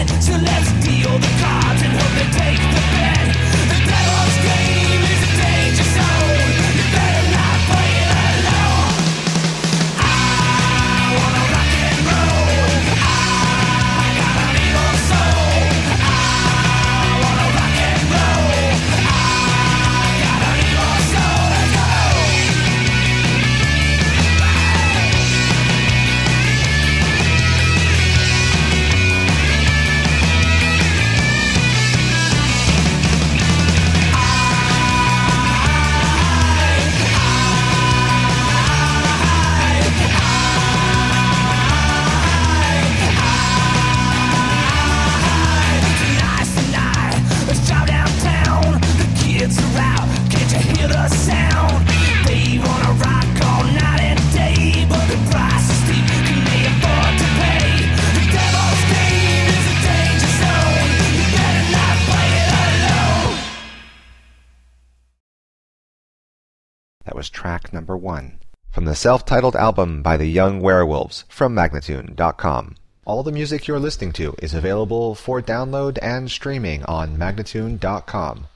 That was track number 1 from the self-titled album by the Young Werewolves from Magnatune.com. All the music you're listening to is available for download and streaming on Magnatune.com.